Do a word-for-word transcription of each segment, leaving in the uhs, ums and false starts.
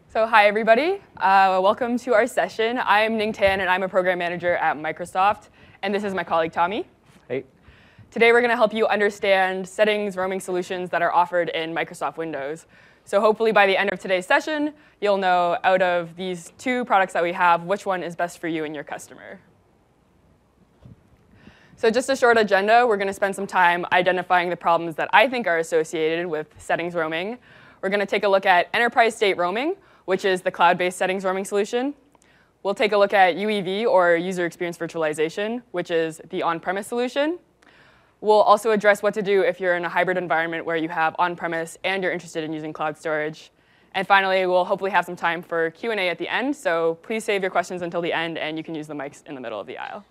So hi, everybody. Uh, welcome to our session. I'm Ning Tan, and I'm a program manager at Microsoft. And this is my colleague, Tommy. Hey. Today, we're going to help you understand settings roaming solutions that are offered in Microsoft Windows. So hopefully, by the end of today's session, you'll know out of these two products that we have, which one is best for you and your customer. So just a short agenda, we're going to spend some time identifying the problems that I think are associated with settings roaming. We're going to take a look at enterprise state roaming, which is the cloud-based settings roaming solution. We'll take a look at U E V, or user experience virtualization, which is the on-premise solution. We'll also address what to do if you're in a hybrid environment where you have on-premise and you're interested in using cloud storage. And finally, we'll hopefully have some time for Q and A at the end, so please save your questions until the end, and you can use the mics in the middle of the aisle.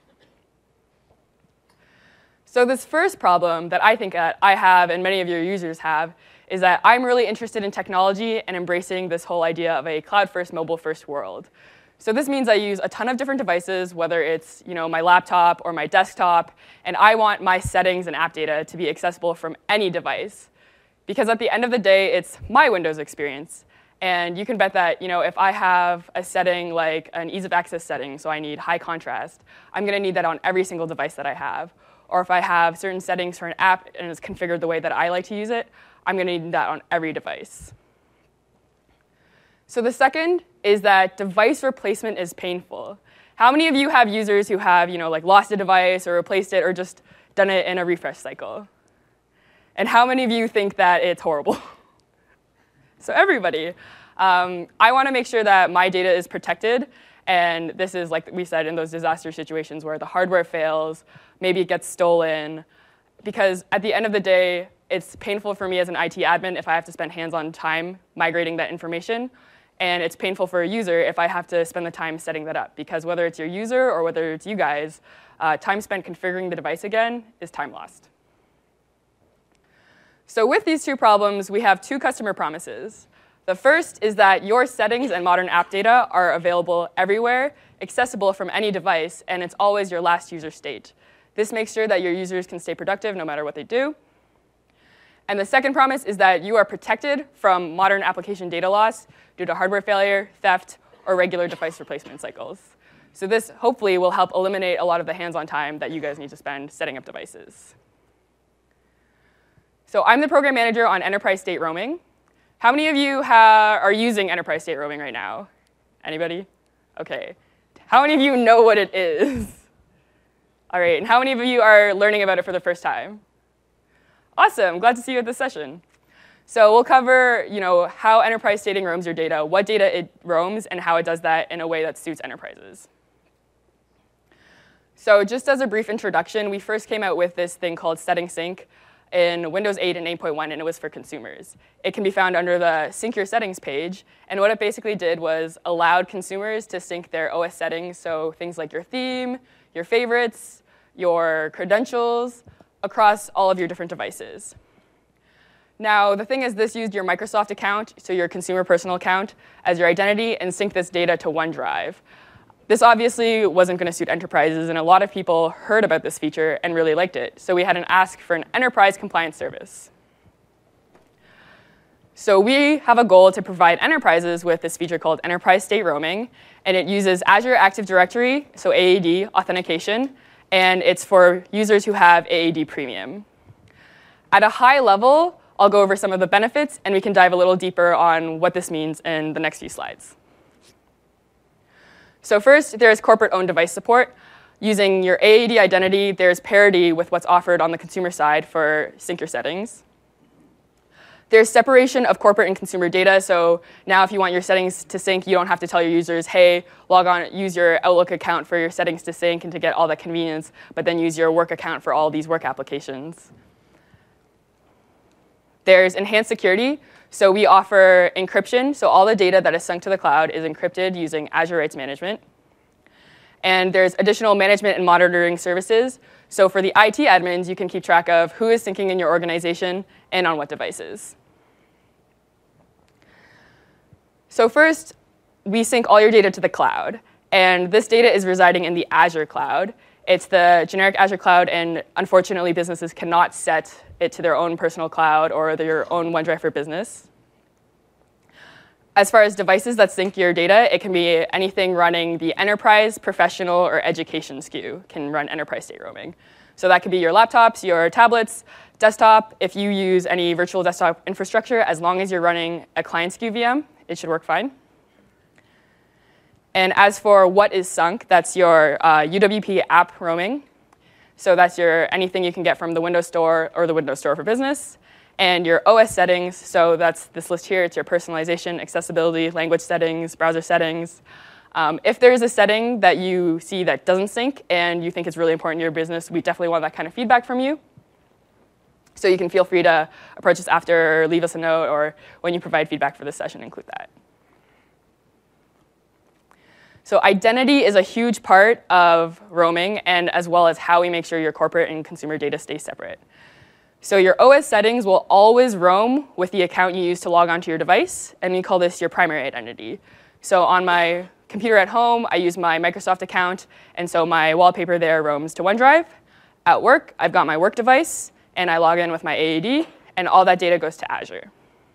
So this first problem that I think that I have and many of your users have is that I'm really interested in technology and embracing this whole idea of a cloud-first, mobile-first world. So this means I use a ton of different devices, whether it's you know, my laptop or my desktop, and I want my settings and app data to be accessible from any device. Because at the end of the day, it's my Windows experience. And you can bet that you know, if I have a setting like an ease of access setting, so I need high contrast, I'm going to need that on every single device that I have. Or if I have certain settings for an app and it's configured the way that I like to use it, I'm going to need that on every device. So the second is that device replacement is painful. How many of you have users who have you know, like lost a device or replaced it or just done it in a refresh cycle? And how many of you think that it's horrible? So everybody. Um, I want to make sure that my data is protected. And this is, like we said, in those disaster situations where the hardware fails, maybe it gets stolen. Because at the end of the day, it's painful for me as an I T admin if I have to spend hands-on time migrating that information. And it's painful for a user if I have to spend the time setting that up. Because whether it's your user or whether it's you guys, uh, time spent configuring the device again is time lost. So with these two problems, we have two customer promises. The first is that your settings and modern app data are available everywhere, accessible from any device, and it's always your last user state. This makes sure that your users can stay productive no matter what they do. And the second promise is that you are protected from modern application data loss due to hardware failure, theft, or regular device replacement cycles. So this hopefully will help eliminate a lot of the hands-on time that you guys need to spend setting up devices. So I'm the program manager on enterprise state roaming. How many of you ha- are using enterprise state roaming right now? Anybody? OK. How many of you know what it is? All right, and how many of you are learning about it for the first time? Awesome, glad to see you at this session. So we'll cover you know, how enterprise stating roams your data, what data it roams, and how it does that in a way that suits enterprises. So just as a brief introduction, we first came out with this thing called Setting Sync in Windows eight and eight point one, and it was for consumers. It can be found under the Sync Your Settings page, and what it basically did was allowed consumers to sync their O S settings, so things like your theme, your favorites, your credentials, across all of your different devices. Now, the thing is, this used your Microsoft account, so your consumer personal account, as your identity, and sync this data to OneDrive. This obviously wasn't going to suit enterprises, and a lot of people heard about this feature and really liked it. So we had an ask for an enterprise compliance service. So we have a goal to provide enterprises with this feature called Enterprise State Roaming, and it uses Azure Active Directory, so A A D authentication, and it's for users who have A A D Premium. At a high level, I'll go over some of the benefits, and we can dive a little deeper on what this means in the next few slides. So first, there's corporate-owned device support. Using your A A D identity, there's parity with what's offered on the consumer side for Sync Your Settings. There's separation of corporate and consumer data. So now if you want your settings to sync, you don't have to tell your users, hey, log on, use your Outlook account for your settings to sync and to get all that convenience, but then use your work account for all these work applications. There's enhanced security. So we offer encryption. So all the data that is sunk to the cloud is encrypted using Azure Rights Management. And there's additional management and monitoring services. So for the I T admins, you can keep track of who is syncing in your organization and on what devices. So first, we sync all your data to the cloud. And this data is residing in the Azure cloud. It's the generic Azure cloud, and unfortunately, businesses cannot set it to their own personal cloud or their own OneDrive for Business. As far as devices that sync your data, it can be anything running the enterprise, professional, or education S K U can run enterprise state roaming. So that could be your laptops, your tablets, desktop. If you use any virtual desktop infrastructure, as long as you're running a client S K U V M, it should work fine. And as for what is sunk, that's your uh, U W P app roaming. So that's your anything you can get from the Windows Store or the Windows Store for Business. And your O S settings, so that's this list here. It's your personalization, accessibility, language settings, browser settings. Um, if there's a setting that you see that doesn't sync and you think it's really important in your business, we definitely want that kind of feedback from you. So you can feel free to approach us after, or leave us a note, or when you provide feedback for this session, include that. So identity is a huge part of roaming, and as well as how we make sure your corporate and consumer data stay separate. So your O S settings will always roam with the account you use to log onto your device, and we call this your primary identity. So on my computer at home, I use my Microsoft account, and so my wallpaper there roams to OneDrive. At work, I've got my work device, and I log in with my A A D, and all that data goes to Azure.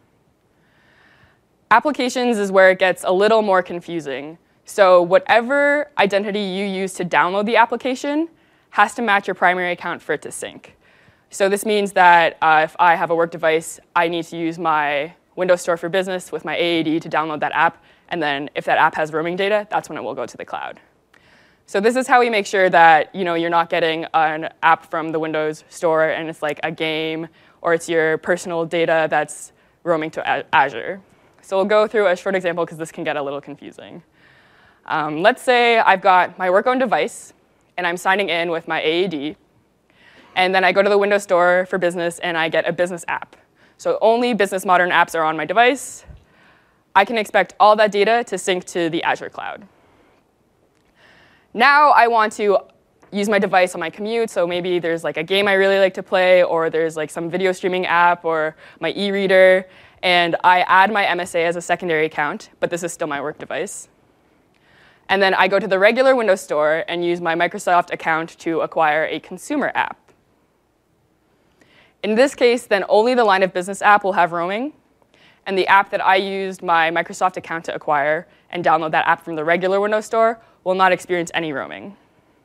Applications is where it gets a little more confusing. So whatever identity you use to download the application has to match your primary account for it to sync. So this means that uh, if I have a work device, I need to use my Windows Store for Business with my A A D to download that app. And then if that app has roaming data, that's when it will go to the cloud. So this is how we make sure that you know, you're not getting an app from the Windows Store and it's like a game, or it's your personal data that's roaming to Azure. So we'll go through a short example because this can get a little confusing. Um, let's say I've got my work-owned device, and I'm signing in with my A A D. And then I go to the Windows Store for Business, and I get a business app. So only Business Modern apps are on my device. I can expect all that data to sync to the Azure cloud. Now I want to use my device on my commute, so maybe there's like a game I really like to play, or there's like some video streaming app, or my e-reader, and I add my M S A as a secondary account, but this is still my work device. And then I go to the regular Windows Store and use my Microsoft account to acquire a consumer app. In this case, then only the line of business app will have roaming, and the app that I used my Microsoft account to acquire and download that app from the regular Windows Store will not experience any roaming.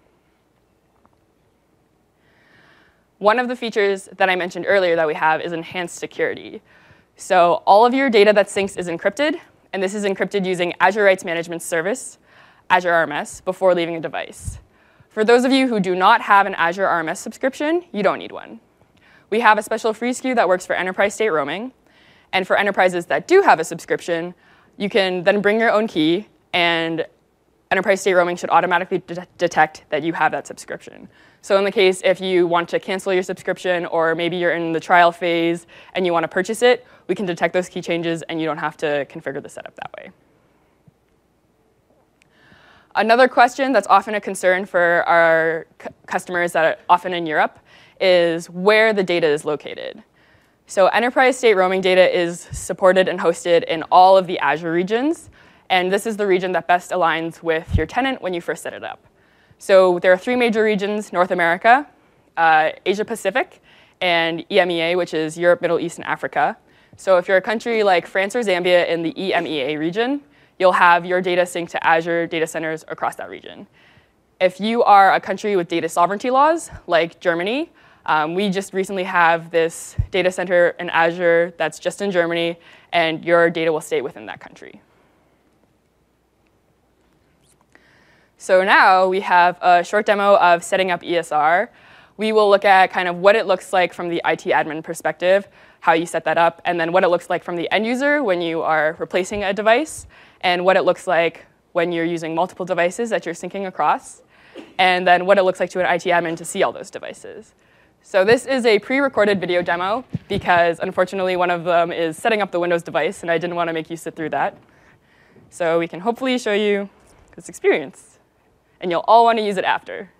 One of the features that I mentioned earlier that we have is enhanced security. So all of your data that syncs is encrypted, and this is encrypted using Azure Rights Management Service, Azure R M S, before leaving a device. For those of you who do not have an Azure R M S subscription, you don't need one. We have a special free S K U that works for enterprise state roaming. And for enterprises that do have a subscription, you can then bring your own key, and enterprise state roaming should automatically de- detect that you have that subscription. So in the case if you want to cancel your subscription, or maybe you're in the trial phase and you want to purchase it, we can detect those key changes, and you don't have to configure the setup that way. Another question that's often a concern for our c- customers that are often in Europe is where the data is located. So enterprise state roaming data is supported and hosted in all of the Azure regions, and this is the region that best aligns with your tenant when you first set it up. So there are three major regions: North America, uh, Asia Pacific, and E M E A, which is Europe, Middle East, and Africa. So if you're a country like France or Zambia in the E M E A region, you'll have your data synced to Azure data centers across that region. If you are a country with data sovereignty laws, like Germany, um, we just recently have this data center in Azure that's just in Germany, and your data will stay within that country. So now we have a short demo of setting up E S R. We will look at kind of what it looks like from the I T admin perspective, how you set that up, and then what it looks like from the end user when you are replacing a device, and what it looks like when you're using multiple devices that you're syncing across, and then what it looks like to an I T admin to see all those devices. So this is a pre-recorded video demo because, unfortunately, one of them is setting up the Windows device, and I didn't want to make you sit through that. So we can hopefully show you this experience, and you'll all want to use it after.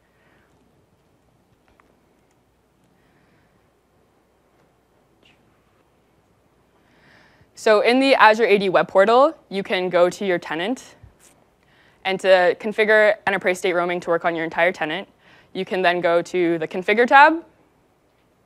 So in the Azure A D web portal, you can go to your tenant, and to configure enterprise state roaming to work on your entire tenant, you can then go to the Configure tab,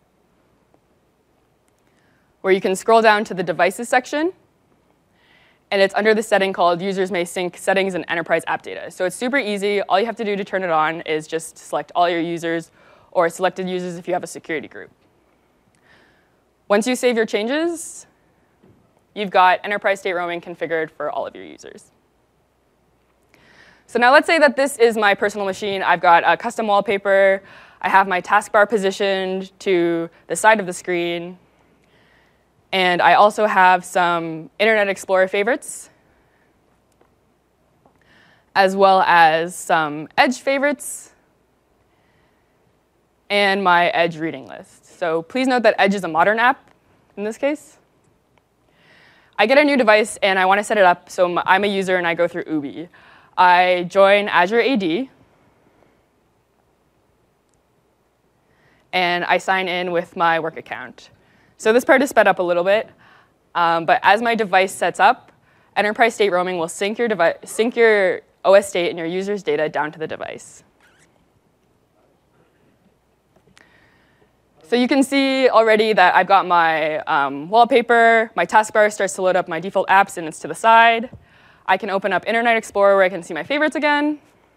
where you can scroll down to the Devices section, and it's under the setting called Users May Sync Settings and Enterprise App Data. So it's super easy. All you have to do to turn it on is just select all your users or selected users if you have a security group. Once you save your changes, you've got enterprise state roaming configured for all of your users. So now let's say that this is my personal machine. I've got a custom wallpaper. I have my taskbar positioned to the side of the screen. And I also have some Internet Explorer favorites, as well as some Edge favorites, and my Edge reading list. So please note that Edge is a modern app in this case. I get a new device, and I want to set it up, so I'm a user, and I go through Ubi. I join Azure A D, and I sign in with my work account. So this part is sped up a little bit, um, but as my device sets up, enterprise state roaming will sync your, device, sync your O S state and your user's data down to the device. So you can see already that I've got my um, wallpaper, my taskbar starts to load up my default apps, and it's to the side. I can open up Internet Explorer where I can see my favorites again.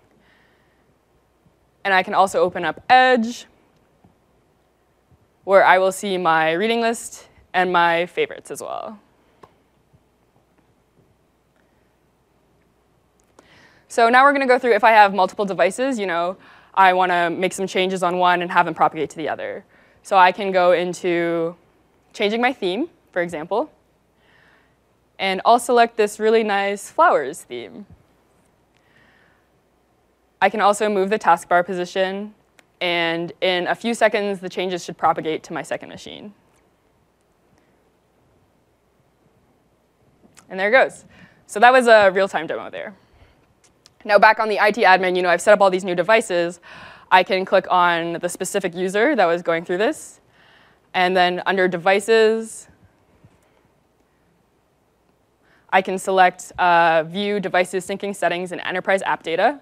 And I can also open up Edge, where I will see my reading list and my favorites as well. So now we're going to go through if I have multiple devices, you know, I want to make some changes on one and have them propagate to the other. So I can go into changing my theme, for example, and I'll select this really nice flowers theme. I can also move the taskbar position, and in a few seconds, the changes should propagate to my second machine. And there it goes. So that was a real-time demo there. Now back on the I T admin, you know, I've set up all these new devices. I can click on the specific user that was going through this. And then under Devices, I can select uh, View Devices Syncing Settings and Enterprise App Data.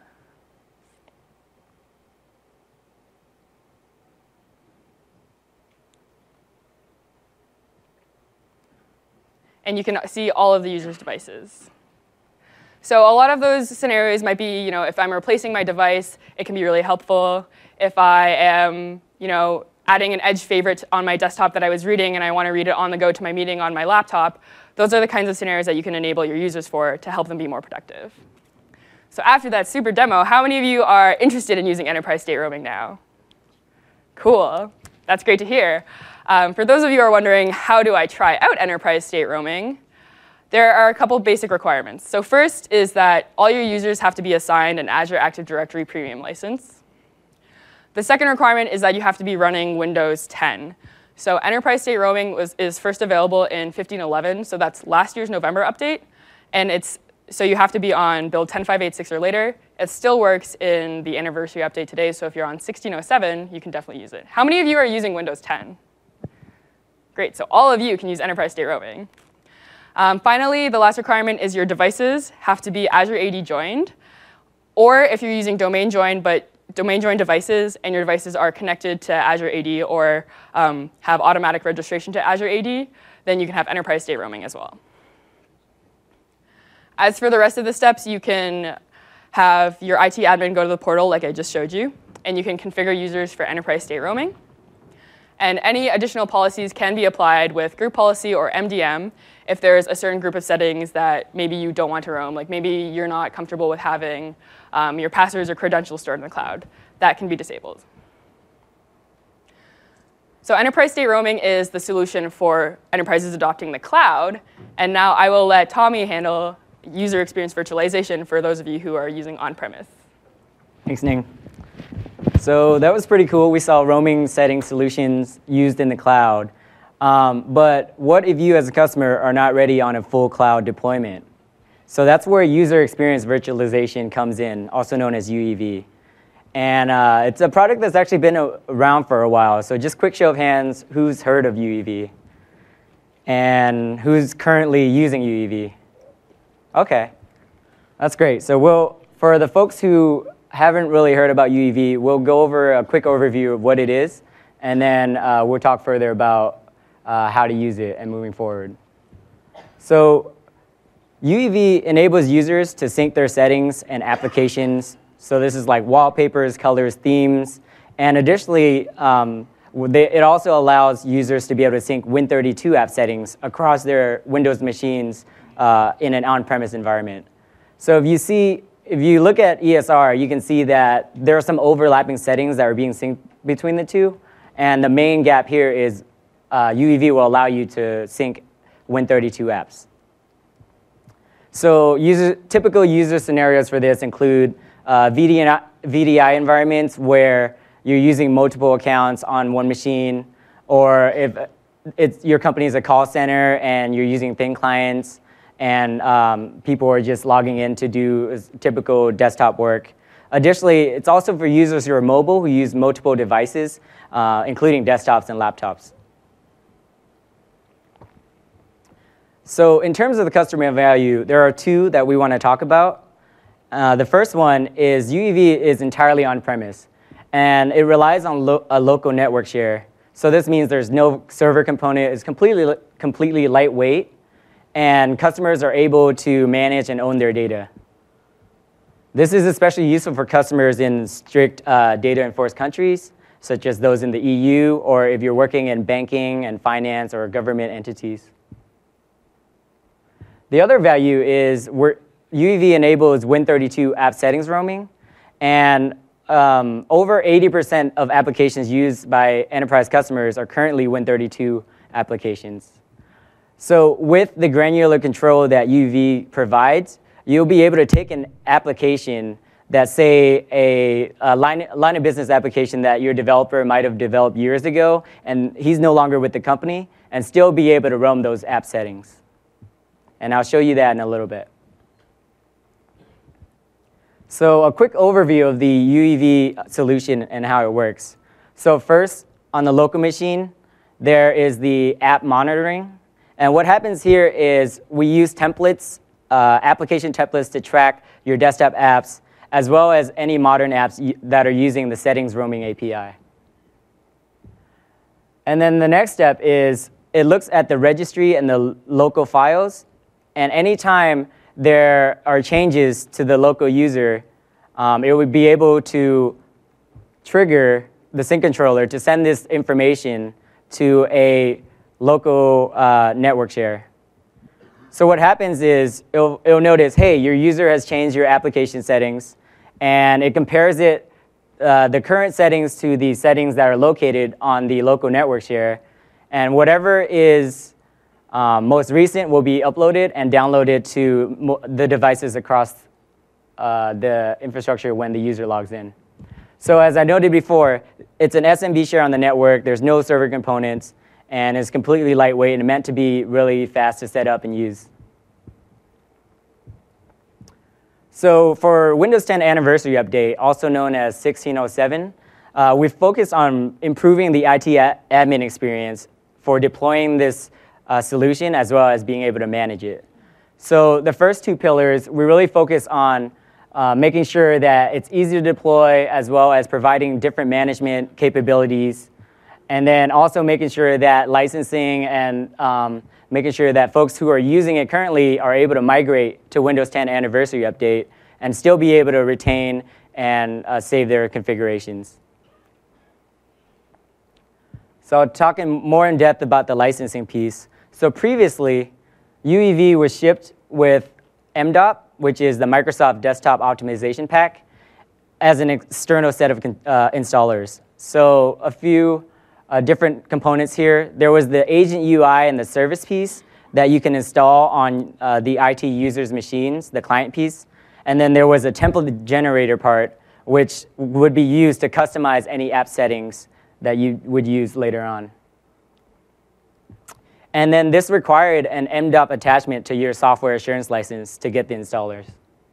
And you can see all of the user's devices. So a lot of those scenarios might be, you know, if I'm replacing my device, it can be really helpful. If I am, you know, adding an Edge favorite on my desktop that I was reading and I want to read it on the go to my meeting on my laptop, those are the kinds of scenarios that you can enable your users for to help them be more productive. So after that super demo, how many of you are interested in using enterprise state roaming now? Cool. That's great to hear. Um, for those of you who are wondering, how do I try out enterprise state roaming? There are a couple basic requirements. So first is that all your users have to be assigned an Azure Active Directory Premium license. The second requirement is that you have to be running Windows ten. So enterprise state roaming was, is first available in fifteen eleven, so that's last year's November update. And it's, so you have to be on build ten point five eight six or later. It still works in the anniversary update today, so if you're on sixteen oh seven, you can definitely use it. How many of you are using Windows ten? Great, so all of you can use enterprise state roaming. Um, finally, the last requirement is your devices have to be Azure A D joined, or if you're using domain joined, but domain joined devices and your devices are connected to Azure A D or um, have automatic registration to Azure A D, then you can have enterprise state roaming as well. As for the rest of the steps, you can have your I T admin go to the portal like I just showed you, and you can configure users for enterprise state roaming. And any additional policies can be applied with group policy or M D M if there's a certain group of settings that maybe you don't want to roam. Like maybe you're not comfortable with having um, your passwords or credentials stored in the cloud. That can be disabled. So enterprise state roaming is the solution for enterprises adopting the cloud. And now I will let Tommy handle user experience virtualization for those of you who are using on-premise. Thanks, Ning. So that was pretty cool. We saw roaming setting solutions used in the cloud. Um, but what if you as a customer are not ready on a full cloud deployment? So that's where user experience virtualization comes in, also known as U E V. And uh, it's a product that's actually been a- around for a while. So just quick show of hands, who's heard of U E V? And who's currently using U E V? OK, that's great. So we'll, for the folks who haven't really heard about U E V, we'll go over a quick overview of what it is, and then uh, we'll talk further about uh, how to use it and moving forward. So U E V enables users to sync their settings and applications. So this is like wallpapers, colors, themes. And additionally, um, they, it also allows users to be able to sync Win thirty-two app settings across their Windows machines uh, in an on-premise environment. So if you see, if you look at E S R, you can see that there are some overlapping settings that are being synced between the two. And the main gap here is uh, U E V will allow you to sync Win thirty-two apps. So user, typical user scenarios for this include uh, V D I, V D I environments where you're using multiple accounts on one machine, or if it's, your company is a call center and you're using thin clients and um, people are just logging in to do typical desktop work. Additionally, it's also for users who are mobile, who use multiple devices, uh, including desktops and laptops. So in terms of the customer value, there are two that we want to talk about. Uh, the first one is U E V is entirely on-premise, and it relies on lo a local network share. So this means there's no server component. It's completely, completely lightweight, and customers are able to manage and own their data. This is especially useful for customers in strict uh, data-enforced countries, such as those in the E U, or if you're working in banking and finance or government entities. The other value is we're, U E V enables Win thirty-two app settings roaming, and um, over eighty percent of applications used by enterprise customers are currently Win thirty-two applications. So with the granular control that U E V provides, you'll be able to take an application that, say, a, a line, line of business application that your developer might have developed years ago, and he's no longer with the company, and still be able to roam those app settings. And I'll show you that in a little bit. So a quick overview of the U E V solution and how it works. So first, on the local machine, there is the app monitoring. And what happens here is we use templates, uh, application templates to track your desktop apps, as well as any modern apps that are using the settings roaming A P I. And then the next step is it looks at the registry and the local files. And anytime there are changes to the local user, um, it would be able to trigger the sync controller to send this information to a local uh, network share. So what happens is it'll, it'll notice, hey, your user has changed your application settings, and it compares it, uh, the current settings to the settings that are located on the local network share, and whatever is Um, most recent will be uploaded and downloaded to mo the devices across uh, the infrastructure when the user logs in. So as I noted before, it's an S M B share on the network. There's no server components, and it's completely lightweight and meant to be really fast to set up and use. So for Windows ten Anniversary Update, also known as sixteen oh seven, uh, we've focused on improving the I T admin experience for deploying this Uh, solution, as well as being able to manage it. So the first two pillars, we really focus on uh, making sure that it's easy to deploy, as well as providing different management capabilities, and then also making sure that licensing and um, making sure that folks who are using it currently are able to migrate to Windows ten Anniversary Update and still be able to retain and uh, save their configurations. So talking more in depth about the licensing piece. So previously, U E V was shipped with M D O P, which is the Microsoft Desktop Optimization Pack, as an external set of uh, installers. So a few uh, different components here. There was the agent U I and the service piece that you can install on uh, the I T users' machines, the client piece. And then there was a template generator part, which would be used to customize any app settings that you would use later on. And then this required an M D O P attachment to your software assurance license to get the installers.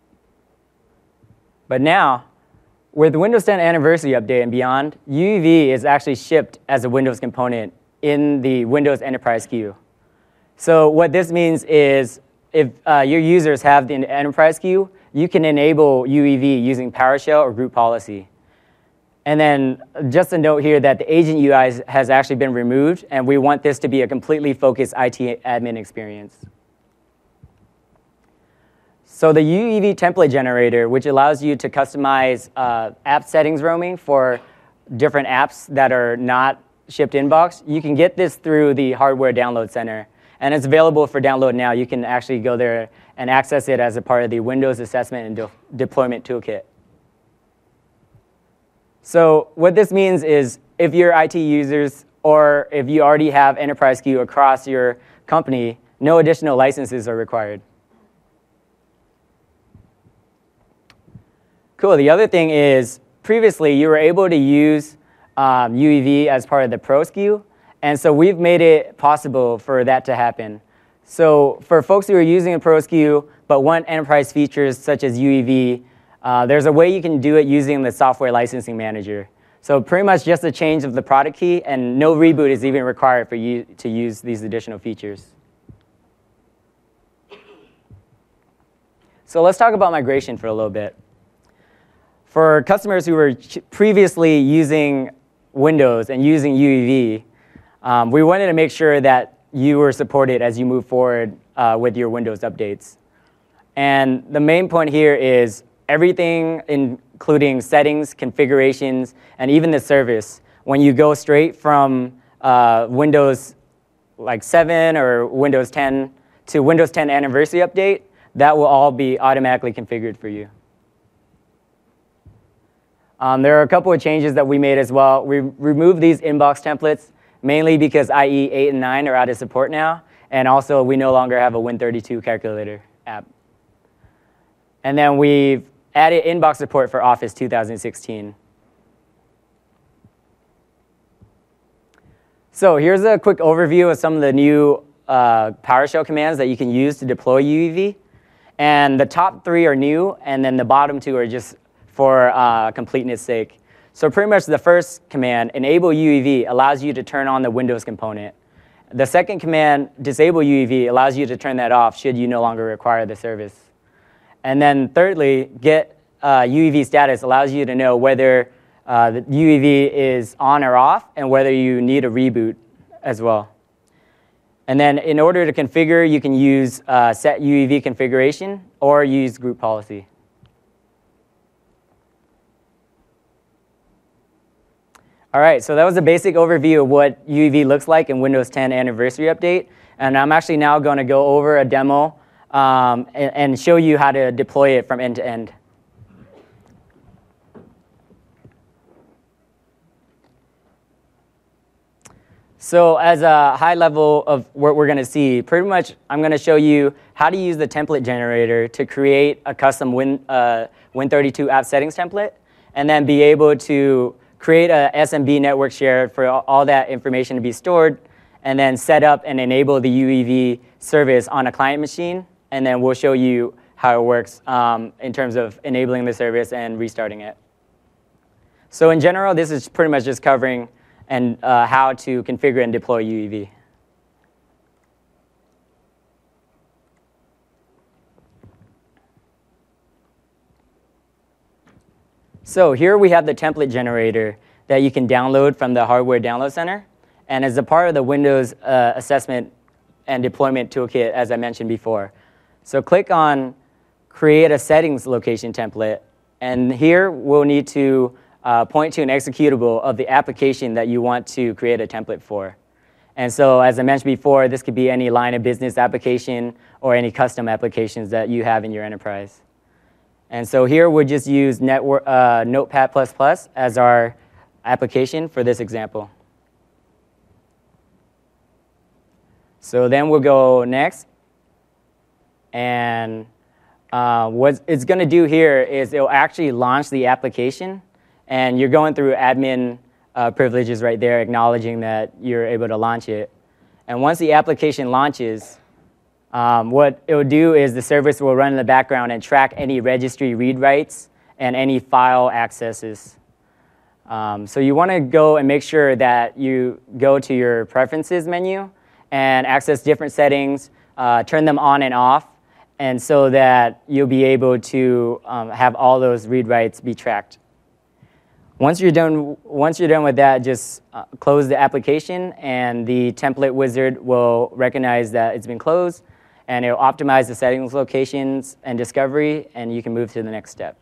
But now, with Windows ten Anniversary Update and beyond, U E V is actually shipped as a Windows component in the Windows Enterprise queue. So what this means is if uh, your users have the Enterprise queue, you can enable U E V using PowerShell or group policy. And then just a note here that the agent U I has actually been removed, and we want this to be a completely focused I T admin experience. So the U E V template generator, which allows you to customize uh, app settings roaming for different apps that are not shipped inbox, you can get this through the Hardware Download Center. And it's available for download now. You can actually go there and access it as a part of the Windows Assessment and De- Deployment Toolkit. So what this means is if you're I T users or if you already have Enterprise S K U across your company, no additional licenses are required. Cool. The other thing is previously you were able to use um, U E V as part of the Pro S K U, and so we've made it possible for that to happen. So for folks who are using a Pro S K U but want enterprise features such as U E V, uh, there's a way you can do it using the Software Licensing Manager. So pretty much just a change of the product key, and no reboot is even required for you to use these additional features. So let's talk about migration for a little bit. For customers who were previously using Windows and using U E V, um, we wanted to make sure that you were supported as you move forward uh, with your Windows updates. And the main point here is everything, including settings, configurations, and even the service, when you go straight from uh, Windows like seven or Windows ten to Windows ten Anniversary Update, that will all be automatically configured for you. Um, there are a couple of changes that we made as well. We removed these inbox templates, mainly because I E eight and nine are out of support now, and also we no longer have a Win thirty-two calculator app. And then we've added inbox support for Office two thousand sixteen. So here's a quick overview of some of the new uh, PowerShell commands that you can use to deploy U E V. And the top three are new, and then the bottom two are just for uh, completeness sake. So pretty much the first command, enable U E V, allows you to turn on the Windows component. The second command, disable U E V, allows you to turn that off should you no longer require the service. And then thirdly, get uh, U E V status allows you to know whether uh, the U E V is on or off and whether you need a reboot as well. And then in order to configure, you can use uh, set U E V configuration or use group policy. All right, so that was a basic overview of what U E V looks like in Windows ten Anniversary Update. And I'm actually now going to go over a demo um, and, and show you how to deploy it from end to end. So as a high level of what we're going to see, pretty much I'm going to show you how to use the template generator to create a custom Win, uh, Win thirty-two app settings template, and then be able to create a S M B network share for all that information to be stored, and then set up and enable the U E V service on a client machine, and then we'll show you how it works um, in terms of enabling the service and restarting it. So in general, this is pretty much just covering and uh, how to configure and deploy U E V. So here we have the template generator that you can download from the Hardware Download Center, and as a part of the Windows uh, Assessment and Deployment Toolkit, as I mentioned before. So click on Create a Settings Location Template, and here we'll need to uh, point to an executable of the application that you want to create a template for. And so, as I mentioned before, this could be any line of business application or any custom applications that you have in your enterprise. And so here we'll just use network, uh, Notepad plus plus as our application for this example. So then we'll go next. And uh, what it's going to do here is it'll actually launch the application. And you're going through admin uh, privileges right there, acknowledging that you're able to launch it. And once the application launches, Um, what it will do is the service will run in the background and track any registry read writes and any file accesses. Um, so you want to go and make sure that you go to your preferences menu and access different settings, uh, turn them on and off, and so that you'll be able to um, have all those read writes be tracked. Once you're done, once you're done with that, just uh, close the application, and the template wizard will recognize that it's been closed. and it'll optimize the settings, locations, and discovery, and you can move to the next step.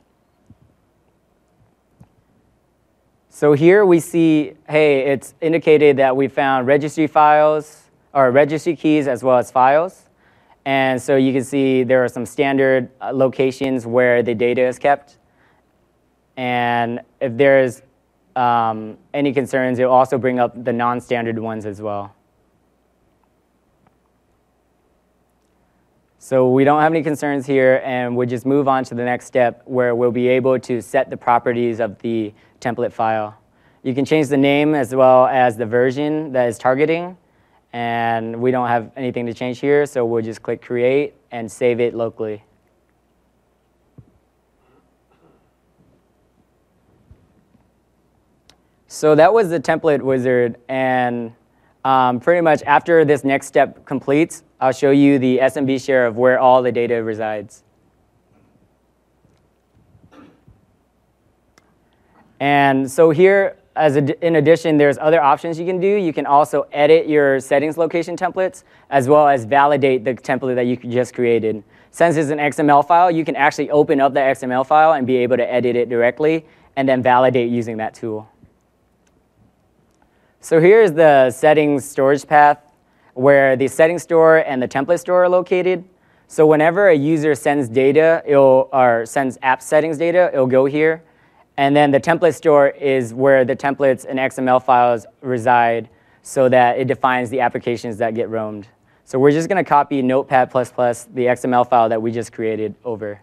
So here we see, hey, it's indicated that we found registry files, or registry keys as well as files. And so you can see there are some standard uh, locations where the data is kept. And if there's um, any concerns, it'll also bring up the non-standard ones as well. So we don't have any concerns here, and we'll just move on to the next step where we'll be able to set the properties of the template file. You can change the name as well as the version that is targeting, and we don't have anything to change here, so we'll just click Create and save it locally. So that was the template wizard, and um, pretty much after this next step completes, I'll show you the S M B share of where all the data resides. And so here, as a, in addition, there's other options you can do. You can also edit your settings location templates, as well as validate the template that you just created. Since it's an X M L file, you can actually open up the X M L file and be able to edit it directly, and then validate using that tool. So here's the settings storage path, where the settings store and the template store are located. So whenever a user sends data, it'll, or sends app settings data, it'll go here. And then the template store is where the templates and X M L files reside, so that it defines the applications that get roamed. So we're just going to copy Notepad plus plus, the X M L file that we just created, over.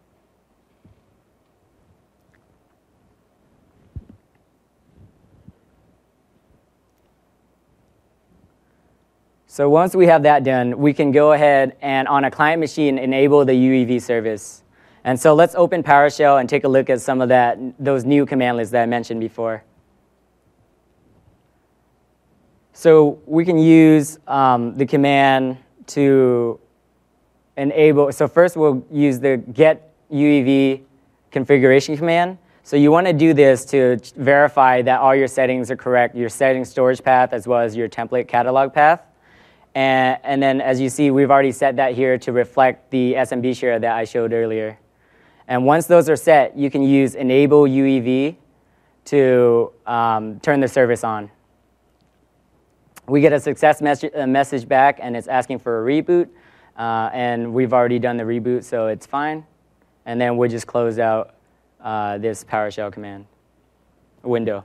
So once we have that done, we can go ahead and on a client machine enable the U E V service. And so let's open PowerShell and take a look at some of that, those new command lists that I mentioned before. So we can use um, the command to enable. So first we'll use the get U E V configuration command. So you want to do this to verify that all your settings are correct, your settings storage path as well as your template catalog path. And, and then as you see, we've already set that here to reflect the S M B share that I showed earlier. And once those are set, you can use enable U E V to um, turn the service on. We get a success mes- a message back, and it's asking for a reboot. Uh, and we've already done the reboot, so it's fine. And then we'll just close out uh, this PowerShell command window.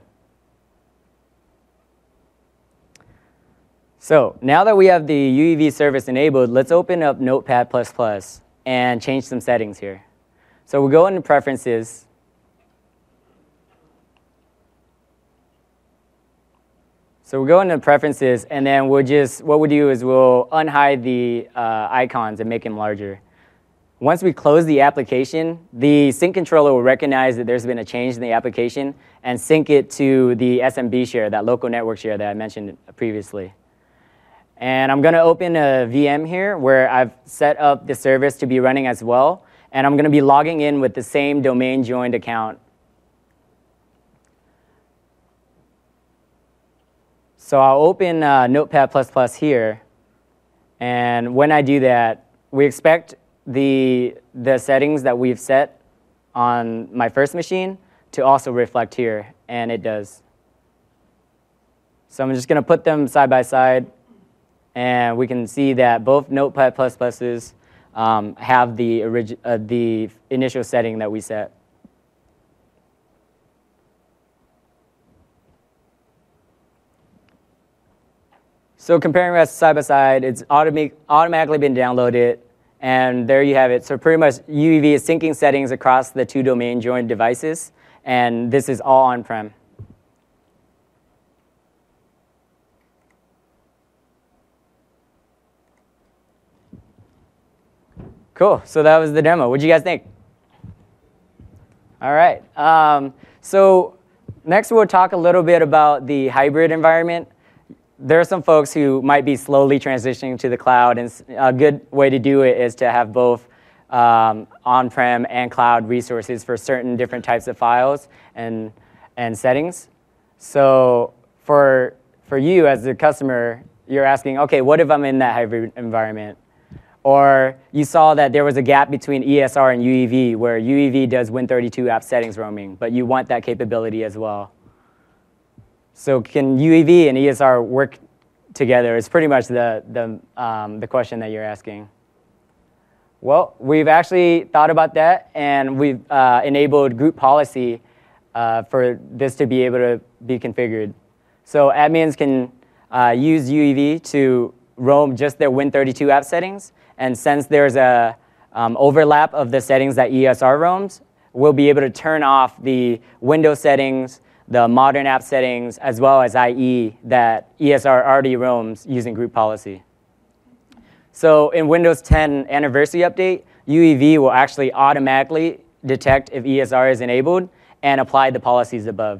So now that we have the U E V service enabled, let's open up Notepad plus plus and change some settings here. So we'll go into Preferences. So we'll go into Preferences, and then we'll just, what we'll do is we'll unhide the uh, icons and make them larger. Once we close the application, the sync controller will recognize that there's been a change in the application and sync it to the S M B share, that local network share that I mentioned previously. And I'm going to open a V M here where I've set up the service to be running as well. And I'm going to be logging in with the same domain joined account. So I'll open uh, Notepad plus plus here. And when I do that, we expect the, the settings that we've set on my first machine to also reflect here. And it does. So I'm just going to put them side by side. And we can see that both Notepad plus pluses um, have the, origi- uh, the initial setting that we set. So comparing us side by side, it's automatic, automatically been downloaded, and there you have it. So pretty much U E V is syncing settings across the two domain joined devices, and this is all on-prem. Cool, so that was the demo. What do you guys think? All right, um, so next we'll talk a little bit about the hybrid environment. There are some folks who might be slowly transitioning to the cloud, and a good way to do it is to have both um, on-prem and cloud resources for certain different types of files and, and settings. So for, for you as a customer, you're asking, okay, what if I'm in that hybrid environment? Or you saw that there was a gap between E S R and U E V, where U E V does Win thirty-two app settings roaming, but you want that capability as well. So can U E V and E S R work together is pretty much the, the, um, the question that you're asking. Well, we've actually thought about that, and we've uh, enabled group policy uh, for this to be able to be configured. So admins can uh, use U E V to roam just their Win thirty-two app settings, and since there's a um, overlap of the settings that E S R roams, we'll be able to turn off the Windows settings, the modern app settings, as well as I E that E S R already roams using group policy. So in Windows ten Anniversary Update, U E V will actually automatically detect if E S R is enabled and apply the policies above.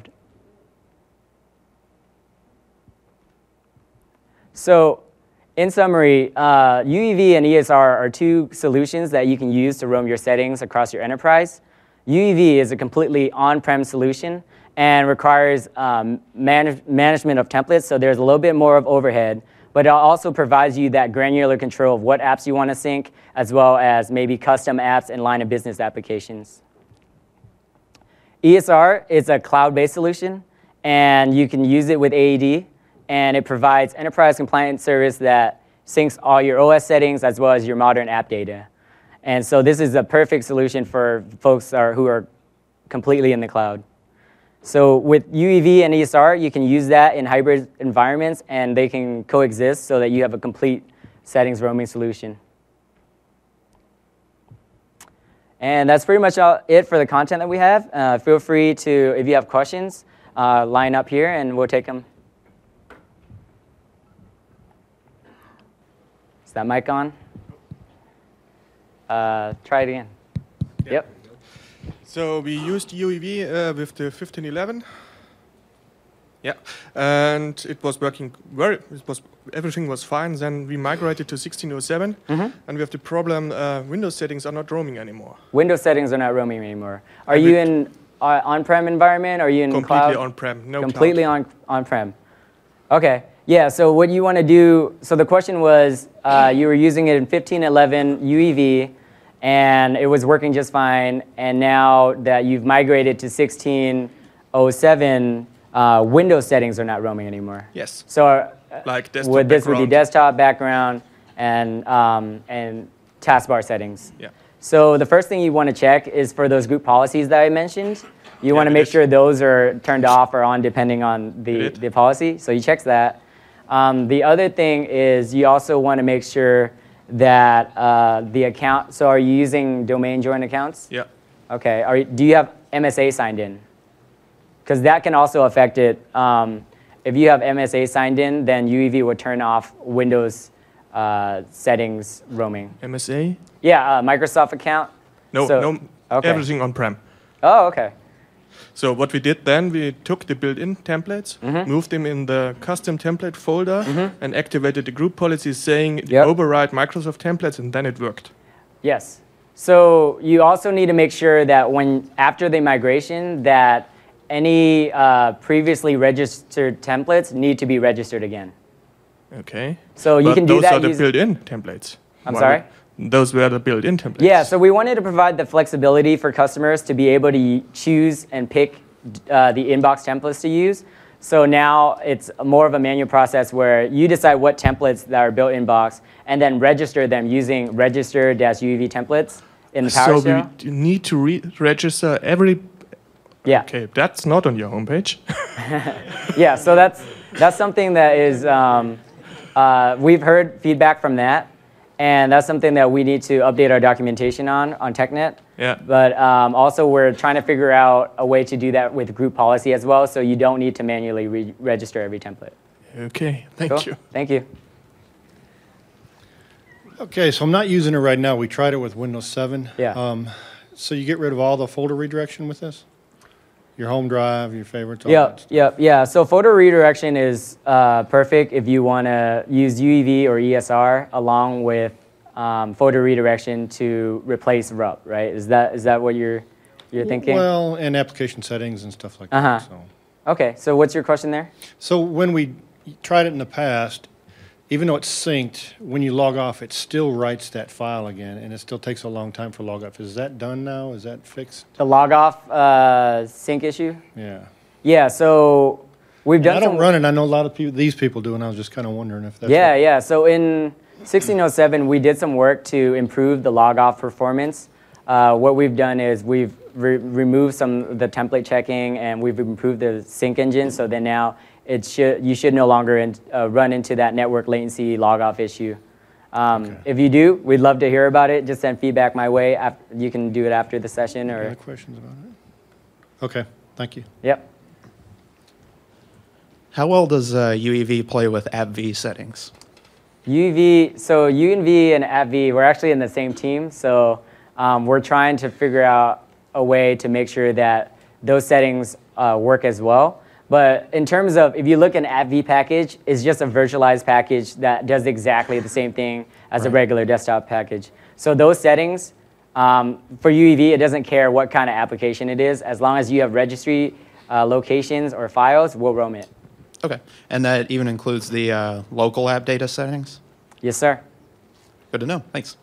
So in summary, uh, U E V and E S R are two solutions that you can use to roam your settings across your enterprise. U E V is a completely on-prem solution and requires um, manage management of templates, so there's a little bit more of overhead, but it also provides you that granular control of what apps you want to sync, as well as maybe custom apps and line of business applications. E S R is a cloud-based solution, and you can use it with A E D, and it provides enterprise compliant service that syncs all your O S settings as well as your modern app data. And so this is a perfect solution for folks are, who are completely in the cloud. So with U E V and E S R, you can use that in hybrid environments, and they can coexist so that you have a complete settings roaming solution. And that's pretty much all it for the content that we have. Uh, feel free to, if you have questions, uh, line up here and we'll take them. Is that mic on? Uh, try it again. Yeah. Yep. So we used U E V uh, with the fifteen eleven. Yeah, and it was working very. It was everything was fine. Then we migrated to sixteen oh seven, Mm-hmm. and we have the problem: uh, Windows settings are not roaming anymore. Windows settings are not roaming anymore. Are And you we- in uh, on-prem environment? Or are you in Completely cloud? on-prem, no Completely cloud. on on-prem. Okay. Yeah. So what you want to do? So the question was, uh, you were using it in fifteen eleven U E V, and it was working just fine. And now that you've migrated to sixteen oh seven, uh, Windows settings are not roaming anymore. Yes. So uh, Like desktop would this would be background. desktop background and um, and taskbar settings. Yeah. So the first thing you want to check is for those group policies that I mentioned. You Yeah, want to it make is. sure those are turned off or on depending on the, It is. the policy. So you check that. Um, the other thing is you also want to make sure that uh, the account, so are you using domain join accounts? Yeah. Okay. Are you, do you have M S A signed in? Because that can also affect it. Um, if you have M S A signed in, then U E V would turn off Windows uh, settings roaming. M S A? Yeah, uh, Microsoft account. No, So- no. okay. Everything on-prem. Oh, okay. So what we did then, we took the built-in templates, Mm-hmm. moved them in the custom template folder, and activated the group policy saying Yep. override Microsoft templates, and then it worked. Yes. So you also need to make sure that when after the migration, that any uh, previously registered templates need to be registered again. Okay. So you But can do those that are the using- built-in templates. I'm Why sorry? would- Those were the built-in templates. Yeah, so we wanted to provide the flexibility for customers to be able to y- choose and pick uh, the inbox templates to use. So now it's more of a manual process where you decide what templates that are built inbox and then register them using register-U E V templates in the So PowerShell. we d- need to re- register every. Yeah. Okay, that's not on your homepage. Yeah, so that's that's something that is um, uh, we've heard feedback from that, and that's something that we need to update our documentation on on TechNet. Yeah. But um, also we're trying to figure out a way to do that with group policy as well, so you don't need to manually re- register every template. Okay, thank Cool? you. Thank you. Okay, so I'm not using it right now. We tried it with Windows seven. Yeah. Um, so you get rid of all the folder redirection with this? Your home drive, your favorites, all Yep, that stuff. yep, yeah. So photo redirection is uh, perfect if you want to use U E V or E S R along with um, photo redirection to replace R U P, right? Is that is that what you're you're thinking? Well, and application settings and stuff like Uh-huh. that. So. Okay, so what's your question there? so when we tried it in the past, even though it's synced, when you log off, it still writes that file again, and it still takes a long time for log off. Is that done now? Is that fixed? The log off uh, sync issue? Yeah. Yeah, so we've And done I don't some. run it. I know a lot of people, these people do, and I was just kind of wondering if that's. Yeah, what- yeah. So in sixteen oh seven, we did some work to improve the log off performance. Uh, what we've done is we've re- removed some of the template checking, and we've improved the sync engine. So then now it should you should no longer in, uh, run into that network latency log off issue. Um, Okay. If you do, we'd love to hear about it. Just send feedback my way. After, you can do it after the session, Any or other questions about it? Okay, thank you. yep. How well does uh, U E V play with A V V settings? U E V, so U N V and A V V, we're actually in the same team. So um, we're trying to figure out a way to make sure that those settings uh, work as well. But in terms of, if you look at an A V V package, it's just a virtualized package that does exactly the same thing as a Right. regular desktop package. So those settings, um, for U E V, it doesn't care what kind of application it is. As long as you have registry uh, locations or files, we'll roam it. Okay. And that even includes the uh, local app data settings? Yes, sir. Good to know. Thanks.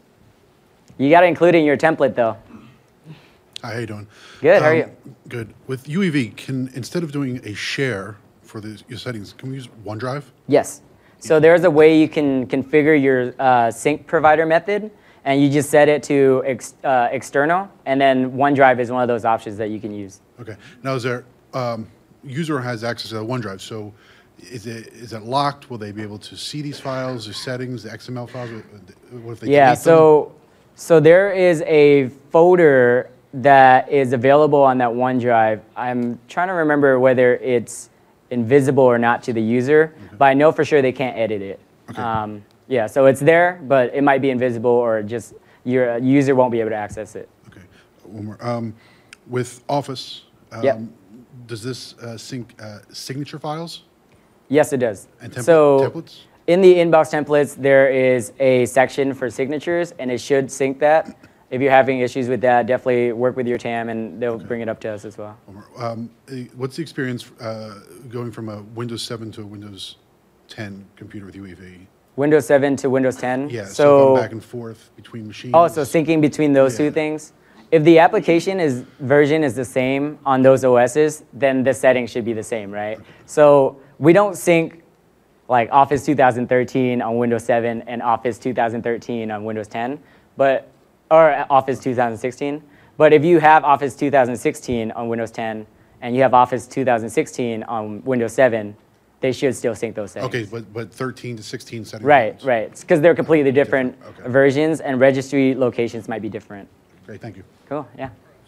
You got to include it in your template, though. Hi, how you doing? Good, how are Um, you? Good. With U E V, can instead of doing a share for the, your settings, can we use OneDrive? Yes. So there's a way you can configure your uh, sync provider method, and you just set it to ex uh, external, and then OneDrive is one of those options that you can use. Okay. Now, is there um, user has access to the OneDrive? So, is it is it locked? Will they be able to see these files, the settings, the X M L files? What if they Yeah. delete them? So so there is a folder that is available on that OneDrive. I'm trying to remember whether it's invisible or not to the user, but I know for sure they can't edit it. Okay. Um, yeah. So it's there, but it might be invisible, or just your user won't be able to access it. Okay. One more. Um, with Office, um, Yep. does this uh, sync uh, signature files Yes, it does. and temp- so templates? in the inbox templates, there is a section for signatures, and it should sync that. If you're having issues with that, definitely work with your T A M, and they'll bring it up to us as well. One more. Um, eh, what's the experience uh, going from a Windows seven to a Windows ten computer with U E V? Windows seven to Windows ten. Yeah, so, So, going back and forth between machines. oh, so syncing between those two Yeah. things. If the application is version is the same on those O Ss, then the settings should be the same, right? So we don't sync like Office two thousand thirteen on Windows seven and Office two thousand thirteen on Windows ten, but or Office two thousand sixteen. But if you have Office two thousand sixteen on Windows ten and you have Office two thousand sixteen on Windows seven, they should still sync those settings. Okay, but, but thirteen to sixteen settings. Right, right. Because they're completely different, Different, okay. versions, and registry locations might be different. Great, thank you. Cool, yeah.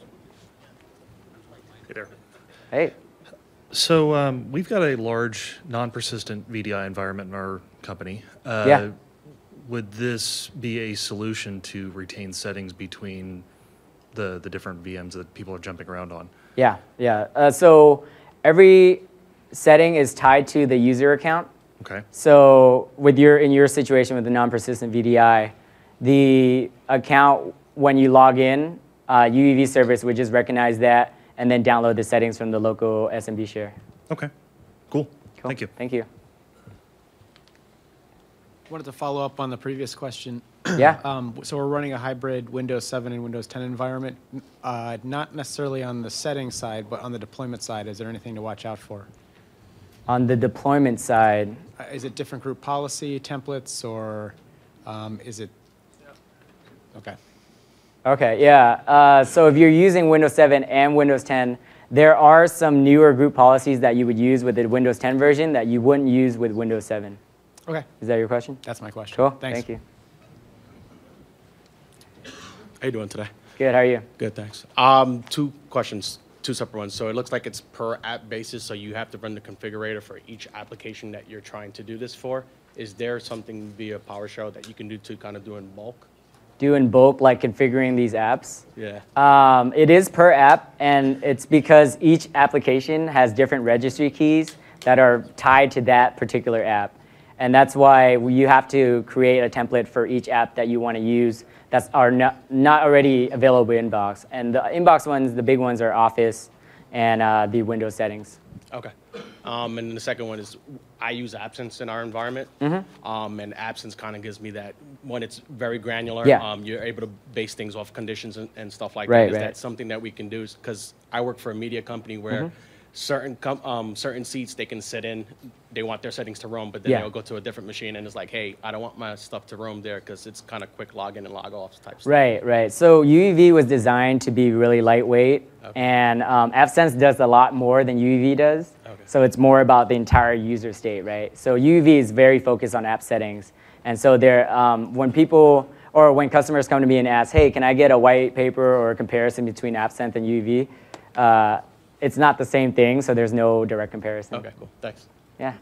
Hey there. Hey. So um, we've got a large non-persistent V D I environment in our company. Uh, Yeah. Would this be a solution to retain settings between the, the different V Ms that people are jumping around on? Yeah, yeah. Uh, so every setting is tied to the user account. Okay. So with your in your situation with the non-persistent V D I, the account, when you log in, uh, U E V service would just recognize that and then download the settings from the local S M B share. Okay. Cool. Cool. Thank you. Thank you. Wanted to follow up on the previous question. Yeah. Um, so we're running a hybrid Windows seven and Windows ten environment, uh, not necessarily on the settings side, but on the deployment side. Is there anything to watch out for? On the deployment side, Uh, is it different group policy templates, or um, is it? Okay. okay, yeah. Uh, so if you're using Windows seven and Windows ten, there are some newer group policies that you would use with the Windows ten version that you wouldn't use with Windows seven. Okay. Is that your question? That's my question. Cool. Thanks. Thank you. How you doing today? Good. How are you? Good, thanks. Um, two questions, two separate ones. So it looks like it's per app basis, so you have to run the configurator for each application that you're trying to do this for. Is there something via PowerShell that you can do to kind of do in bulk? Do in bulk, like configuring these apps. Yeah. Um, it is per app, and it's because each application has different registry keys that are tied to that particular app. And that's why you have to create a template for each app that you want to use that's are not, not already available in Inbox. And the Inbox ones, the big ones, are Office and uh, the Windows settings. Okay. Um, and the second one is I use Absence in our environment. Mm-hmm. Um, and Absence kind of gives me that, when it's very granular, Yeah. um, you're able to base things off conditions and, and stuff like Right, that. Is right. that something that we can do? Because I work for a media company where Mm-hmm. certain com- um, certain seats they can sit in, they want their settings to roam, but then Yeah. they'll go to a different machine and it's like, hey, I don't want my stuff to roam there because it's kind of quick log in and log off type stuff. Right, right. So U E V was designed to be really lightweight, and um, AppSense does a lot more than U E V does. Okay. So it's more about the entire user state, right? So U E V is very focused on app settings, and so there, um, when people or when customers come to me and ask, "Hey, can I get a white paper or a comparison between AppSense and U E V?" Uh, it's not the same thing, so there's no direct comparison. Okay, cool. Thanks. Yeah.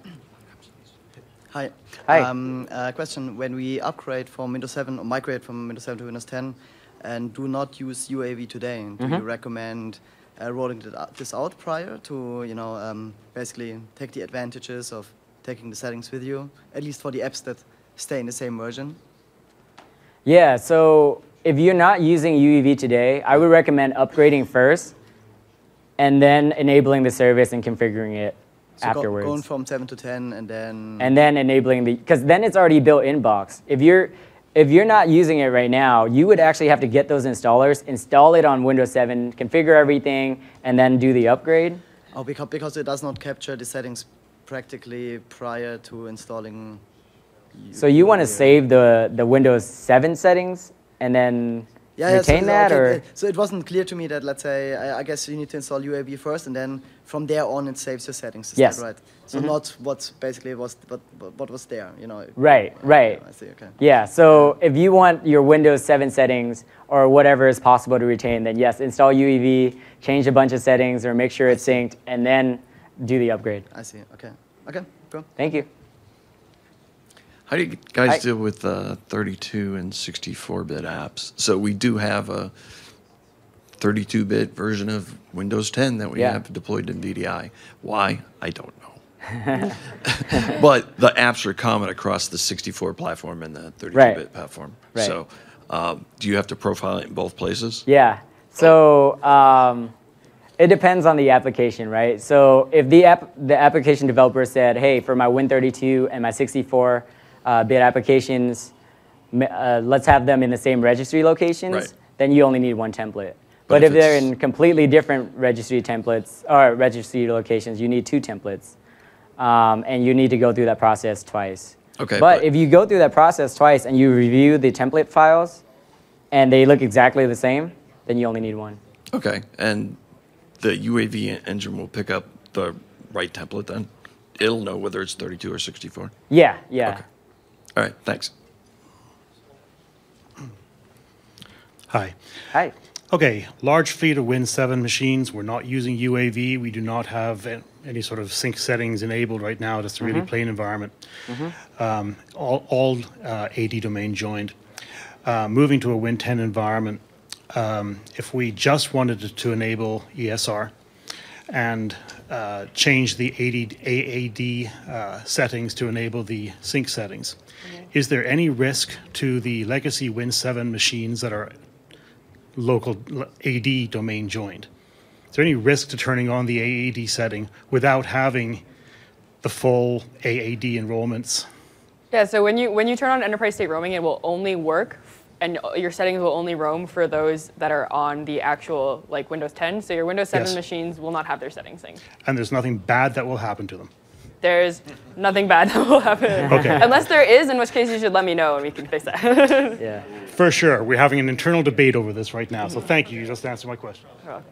Hi. Hi. Um, uh, question: when we upgrade from Windows seven or migrate from Windows seven to Windows ten, and do not use U A V today, do Mm-hmm. you recommend uh, rolling th- uh, this out prior to, you know, um, basically take the advantages of taking the settings with you, at least for the apps that stay in the same version? Yeah, so if you're not using U E V today, I would recommend upgrading first and then enabling the service and configuring it So go- afterwards. going from seven to ten, and then and then enabling the, because then it's already built in box. If you're, if you're not using it right now, you would actually have to get those installers, install it on Windows seven, configure everything, and then do the upgrade. oh, because because it does not capture the settings practically prior to installing. U- So you want to U A V. save the, the Windows seven settings and then Yeah, yeah, so- retain so, that, okay, or? uh, so it wasn't clear to me that, let's say, I, I guess you need to install U A V first, and then from there on it saves your settings. Is Yes. that right? So not what basically was what what was there, you know? Right, right. I see. Okay. Yeah, so if you want your Windows seven settings or whatever is possible to retain, then yes, install U E V, change a bunch of settings, or make sure it's synced, and then do the upgrade. I see. Okay. Okay. Cool. Thank you. How do you guys Hi. deal with uh, thirty-two and sixty-four bit apps? So we do have a thirty-two bit version of Windows ten that we Yeah. have deployed in V D I. Why? I don't know. But the apps are common across the sixty-four platform and the thirty-two bit Right. platform. Right. So um, do you have to profile it in both places? Yeah. So um, it depends on the application, right? So if the app, the application developer said, "Hey, for my Win thirty-two and my sixty-four uh, bit applications, m- uh, let's have them in the same registry locations," Right. then you only need one template. But But, if if they're it's- in completely different registry templates or registry locations, you need two templates, um, and you need to go through that process twice. Okay, But, but- if you go through that process twice and you review the template files, and they look exactly the same, then you only need one. Okay. And the U A V engine will pick up the right template then? It'll know whether it's thirty-two or sixty-four? Yeah, yeah. Okay. All right. Thanks. Hi. Hi. Okay, large fleet of Win seven machines. We're not using U A V. We do not have a- any sort of sync settings enabled right now. Just a really plain environment. Um, all all uh, A D domain joined. Uh, moving to a Win ten environment, um, if we just wanted to, to enable E S R and uh, change the A D, A A D uh, settings to enable the sync settings, is there any risk to the legacy Win seven machines that are local A D domain joined? Is there any risk to turning on the A A D setting without having the full A A D enrollments? Yeah, so when you when you turn on enterprise state roaming, it will only work, and your settings will only roam for those that are on the actual like Windows ten. So your Windows seven Yes. machines will not have their settings synced. And there's nothing bad that will happen to them. There's nothing bad that will happen. Okay. Unless there is, in which case you should let me know and we can fix that. Yeah. For sure. We're having an internal debate over this right now. So thank you. You just answered my question.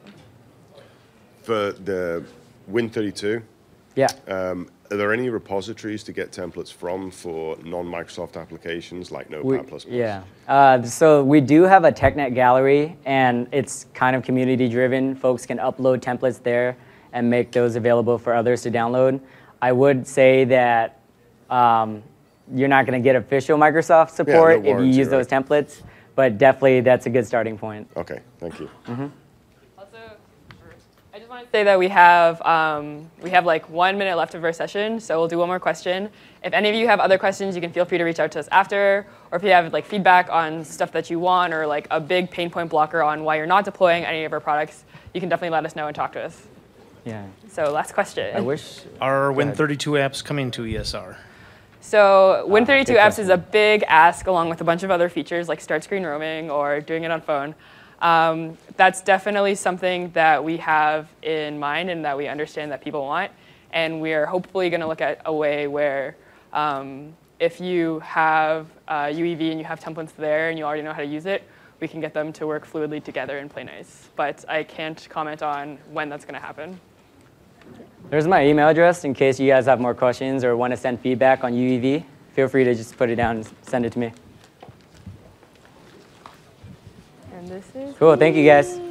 For the Win thirty-two, Yeah. um, are there any repositories to get templates from for non-Microsoft applications like Notepad++? We- yeah. Uh, so we do have a TechNet gallery, and it's kind of community driven. Folks can upload templates there and make those available for others to download. I would say that um, you're not going to get official Microsoft support if you warranty, use those right? templates, but definitely that's a good starting point. Okay, thank you. Also, I just want to say that we have um, we have like one minute left of our session, so we'll do one more question. If any of you have other questions, you can feel free to reach out to us after, or if you have like feedback on stuff that you want, or like a big pain point blocker on why you're not deploying any of our products, you can definitely let us know and talk to us. Yeah. So last question. I wish. Are Win ahead. thirty-two apps coming to E S R? So Win thirty-two good apps is a big ask, along with a bunch of other features like start screen roaming or doing it on phone. Um, that's definitely something that we have in mind and that we understand that people want. And we are hopefully going to look at a way where um, if you have uh, U E V and you have templates there and you already know how to use it, we can get them to work fluidly together and play nice. But I can't comment on when that's going to happen. There's my email address in case you guys have more questions or want to send feedback on U E V. Feel free to just put it down and send it to me. And this is Cool. Thank you, guys.